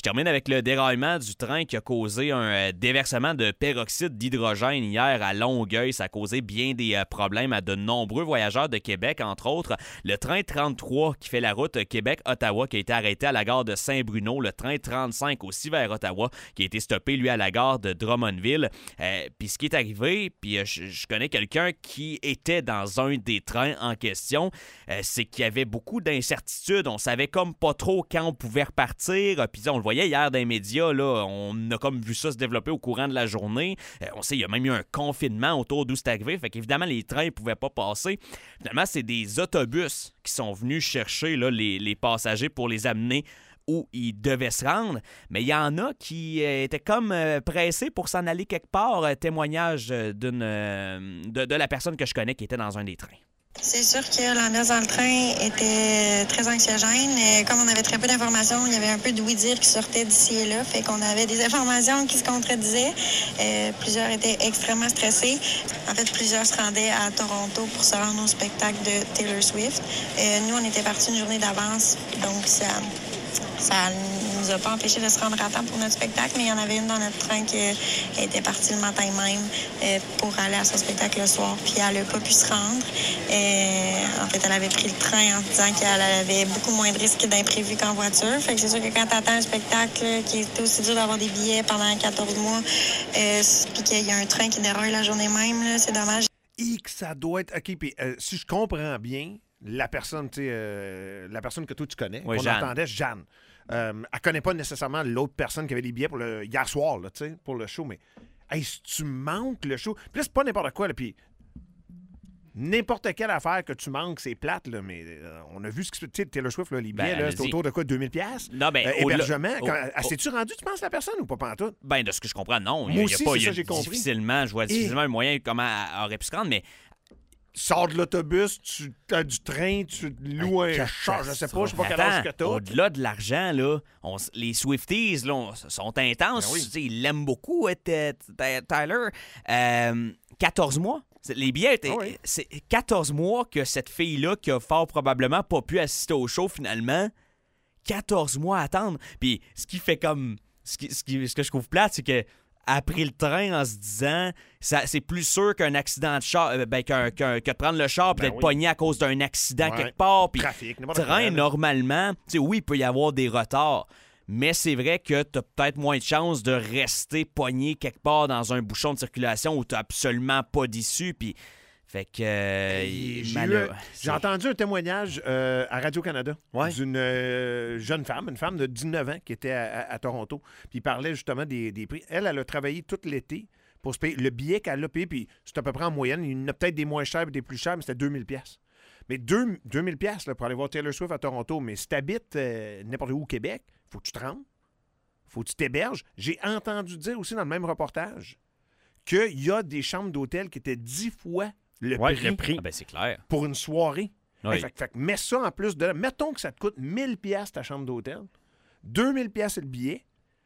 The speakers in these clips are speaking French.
termine avec le déraillement du train qui a causé un déversement de peroxyde d'hydrogène hier à Longueuil. Ça a causé bien des problèmes à de nombreux voyageurs de Québec, entre autres. Le train 33 qui fait la route Québec-Ottawa qui a été arrêté à la gare de Saint-Bruno. Le train 35 aussi vers Ottawa qui a été stoppé, lui, à la gare de Drummondville. Puis ce qui est arrivé, puis je connais quelqu'un qui était dans un des trains en question, c'est qu'il y avait beaucoup d'incertitudes. On savait comme pas trop quand on pouvait repartir. Puis on le voyait hier dans les médias, là, on a comme vu ça se développer au courant de la journée. On sait, il y a même eu un confinement autour d'où c'est arrivé. Fait qu'évidemment, les trains ne pouvaient pas passer. Finalement, c'est des autobus qui sont venus chercher là, les passagers pour les amener où ils devaient se rendre, mais il y en a qui étaient comme pressés pour s'en aller quelque part. Témoignage de la personne que je connais qui était dans un des trains. C'est sûr que l'ambiance dans le train était très anxiogène. Comme on avait très peu d'informations, il y avait un peu de oui-dire qui sortait d'ici et là, fait qu'on avait des informations qui se contredisaient. Plusieurs étaient extrêmement stressés. En fait, plusieurs se rendaient à Toronto pour se rendre au spectacle de Taylor Swift. Nous, on était partis une journée d'avance, donc ça nous a pas empêché de se rendre à temps pour notre spectacle, mais il y en avait une dans notre train qui était partie le matin même pour aller à son spectacle le soir, puis elle n'a pas pu se rendre. En fait, elle avait pris le train en se disant qu'elle avait beaucoup moins de risques d'imprévus qu'en voiture. Fait que c'est sûr que quand tu attends un spectacle qui est aussi dur d'avoir des billets pendant 14 mois, puis qu'il y a un train qui déraille la journée même, là, c'est dommage. Et que ça doit être... OK, puis si je comprends bien, la personne que toi tu connais, oui, qu'on entendait, Jeanne, elle connaît pas nécessairement l'autre personne qui avait les billets pour hier soir, là, pour le show, mais hey, si tu manques le show, puis là, c'est pas n'importe quoi, là, puis n'importe quelle affaire que tu manques, c'est plate, là, mais on a vu ce que tu sais, Taylor Swift, là, les billets, là, c'est autour de quoi, 2000$? Non, ben, hébergement. S'es-tu rendu, tu penses, la personne, ou pas pantoute? Ben, de ce que je comprends, non. Moi aussi, c'est ça que j'ai compris. Difficilement, je vois difficilement un moyen comment elle aurait pu se rendre, mais sors de l'autobus, tu as du train, tu loues un char, je sais pas quel âge que t'as. Au-delà de l'argent, là, les Swifties là, sont intenses. Ben oui. Ils l'aiment beaucoup, Tyler. 14 mois. Les billets, c'est 14 mois que cette fille-là, qui a fort probablement pas pu assister au show finalement, 14 mois à attendre. Puis ce qui fait comme... Ce que je trouve plate, c'est que a pris le train en se disant c'est plus sûr qu'un accident de char que de prendre le char et d'être pogné à cause d'un accident quelque part. Puis trafic, train, normalement, oui, il peut y avoir des retards, mais c'est vrai que tu as peut-être moins de chances de rester pogné quelque part dans un bouchon de circulation où tu n'as absolument pas d'issue. Puis fait que j'ai entendu un témoignage à Radio-Canada d'une jeune femme, une femme de 19 ans qui était à Toronto. Puis il parlait justement des prix. Elle a travaillé tout l'été pour se payer. Le billet qu'elle a payé, puis c'est à peu près en moyenne. Il y en a peut-être des moins chers et des plus chers, mais c'était 2000$. Mais 2000$ là, pour aller voir Taylor Swift à Toronto. Mais si tu habites n'importe où au Québec, faut que tu te rendes. Faut que tu t'héberges. J'ai entendu dire aussi dans le même reportage qu'il y a des chambres d'hôtel qui étaient 10 fois le prix. Ah ben c'est clair. Pour une soirée. Oui. Fait que mets ça en plus de... Mettons que ça te coûte 1000$ ta chambre d'hôtel. 2000$ c'est le billet.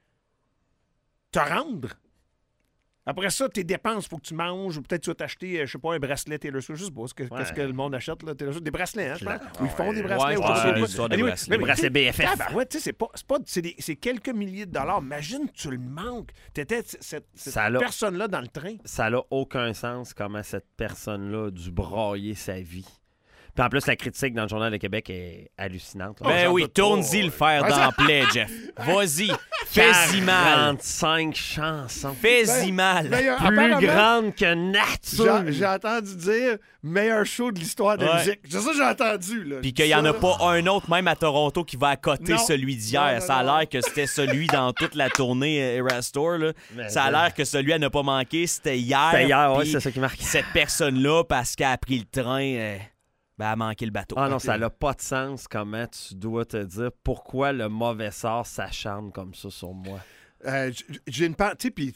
Te rendre. Après ça, tes dépenses, il faut que tu manges, ou peut-être tu vas t'acheter, je sais pas, un bracelet Taylor Swift. Je sais pas qu'est-ce que le monde achète, là, Taylor Swift. Des bracelets, hein, je pense. Ils font des bracelets. Des bracelets BFF. Tu sais, c'est quelques milliers de dollars. Imagine, tu le manques. T'étais cette personne-là dans le train. Ça n'a aucun sens comment cette personne-là a dû brailler sa vie. Puis en plus, la critique dans le Journal de Québec est hallucinante. Ben oui, tourne-y le fer dans le plaid, Jeff. Vas-y, fais-y mal. 45 chansons. Fais-y mal. Plus grande que nature. J'ai entendu dire meilleur show de l'histoire de la musique. C'est ça que j'ai entendu. Là. Puis qu'il n'y en a pas un autre, même à Toronto, qui va accoter celui d'hier. Ça a l'air que c'était celui dans toute la tournée Eras Tour. Là. Ça a l'air que celui à ne pas manquer, c'était hier. C'était hier, oui, c'est ça qui marque. Cette personne-là, parce qu'elle a pris le train... Ben, a manqué le bateau. Ah non, ça n'a pas de sens comment tu dois te dire pourquoi le mauvais sort s'acharne comme ça sur moi. J'ai une partie, puis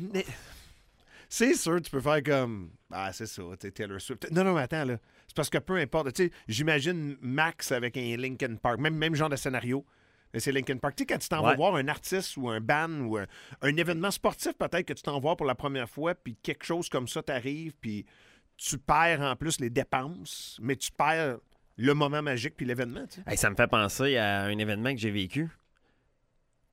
c'est sûr, tu peux faire comme c'est ça, t'es Taylor Swift. Non, mais attends, là. C'est parce que peu importe. Tu sais, j'imagine Max avec un Linkin Park, même genre de scénario. C'est Linkin Park. Tu sais, quand tu t'en vas voir un artiste ou un band ou un événement sportif, peut-être que tu t'en vas pour la première fois, puis quelque chose comme ça t'arrive, puis tu perds en plus les dépenses, mais tu perds le moment magique puis l'événement. Tu sais. Ça me fait penser à un événement que j'ai vécu.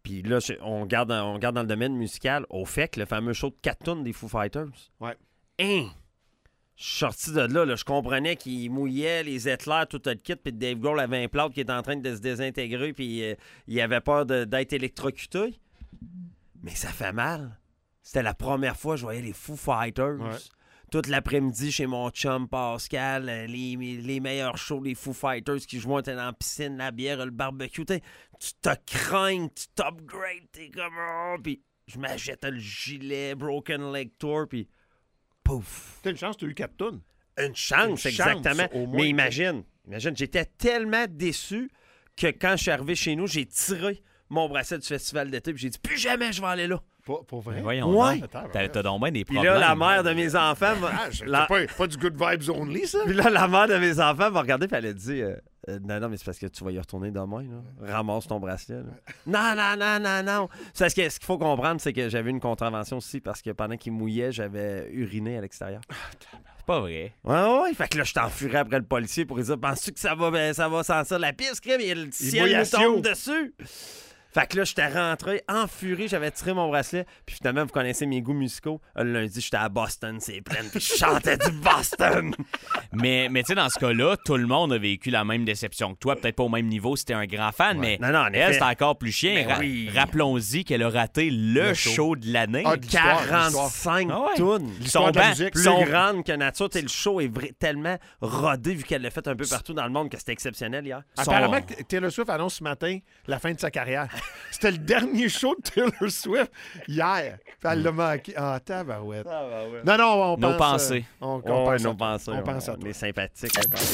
Puis là, on garde dans le domaine musical, au FEC, le fameux show de 4 tonnes des Foo Fighters. Ouais. Hein? Je suis sorti de là, je comprenais qu'il mouillait les éclairs, tout le kit, puis Dave Grohl avait un plâtre qui était en train de se désintégrer, puis il avait peur d'être électrocuté. Mais ça fait mal. C'était la première fois que je voyais les Foo Fighters. Ouais. Toute l'après-midi chez mon chum Pascal, les meilleurs shows des Foo Fighters qui jouaient, t'es dans la piscine, la bière, le barbecue. Tu te craignes, tu t'upgrades, t'es comme... Oh, puis je m'achète le gilet, Broken Leg Tour, puis pouf! T'as une chance, t'as eu 4 tonnes. Une chance, exactement. Au moins. Mais imagine, j'étais tellement déçu que quand je suis arrivé chez nous, j'ai tiré mon bracelet du festival d'été, puis j'ai dit, plus jamais je vais aller là. Pour vrai? Voyons Ouais. donc. T'as donc bien des Puis problèmes. là, la mère de mes enfants... C'est pas du good vibes only, ça? Puis là, la mère de mes enfants m'a regardé et elle a dit non, mais c'est parce que tu vas y retourner demain. Là. Ramasse ton bracelet. Là. Non. C'est parce que ce qu'il faut comprendre, c'est que j'avais une contravention aussi parce que pendant qu'il mouillait, j'avais uriné à l'extérieur. C'est pas vrai. Ouais. Fait que là, je t'enfuirais après le policier pour lui dire penses-tu que ça va sentir la piste, crème? Et le ciel nous tombe dessus. Fait que là, j'étais rentré en furie, j'avais tiré mon bracelet. Puis finalement, vous connaissez mes goûts musicaux. Le lundi, j'étais à Boston, c'est plein. Puis je chantais du Boston. Mais tu sais, dans ce cas-là, tout le monde a vécu la même déception que toi. Peut-être pas au même niveau si t'es un grand fan, mais Non, en elle, effet. c'est encore plus chien. Ben oui. Rappelons-y qu'elle a raté le show de l'année. Ah, l'histoire. 45 Ah ouais. tonnes. L'histoire de la musique. Plus grande que nature. Le show est tellement rodé vu qu'elle l'a fait un peu partout dans le monde que c'était exceptionnel hier. Apparemment, que Taylor Swift annonce ce matin la fin de sa carrière. C'était le dernier show de Taylor Swift hier. Puis elle l'a manqué. Ah, tabarouette. Non, on pense... Nos pensées. On Ouais, pense nos à toi. pensées. On pense à On toi. est sympathiques.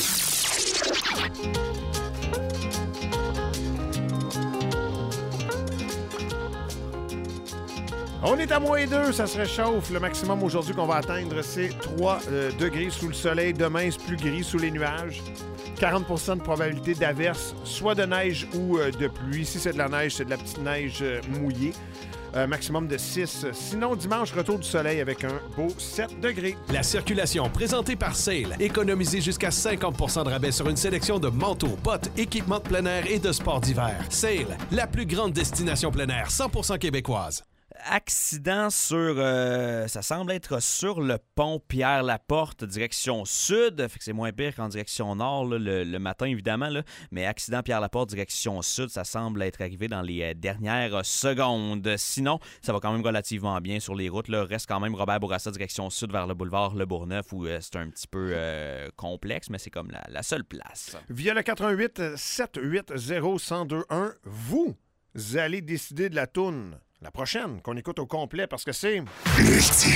On est à -2, ça se réchauffe. Le maximum aujourd'hui qu'on va atteindre, c'est 3 degrés sous le soleil. Demain, c'est plus gris sous les nuages. 40 % de probabilité d'averse, soit de neige ou de pluie. Si c'est de la neige, c'est de la petite neige mouillée. Maximum de 6. Sinon, dimanche, retour du soleil avec un beau 7 degrés. La circulation présentée par Sale. Économisez jusqu'à 50 % de rabais sur une sélection de manteaux, bottes, équipements de plein air et de sports d'hiver. Sale, la plus grande destination plein air 100% québécoise. Accident sur... ça semble être sur le pont Pierre-Laporte, direction sud. Fait que c'est moins pire qu'en direction nord, là, le matin, évidemment. Là. Mais accident Pierre-Laporte, direction sud, ça semble être arrivé dans les dernières secondes. Sinon, ça va quand même relativement bien sur les routes. Là. Reste quand même Robert Bourassa, direction sud, vers le boulevard Le Bourgneuf, où c'est un petit peu complexe, mais c'est comme la seule place. Via le 88 780 1021, vous allez décider de la toune. La prochaine, qu'on écoute au complet, parce que c'est...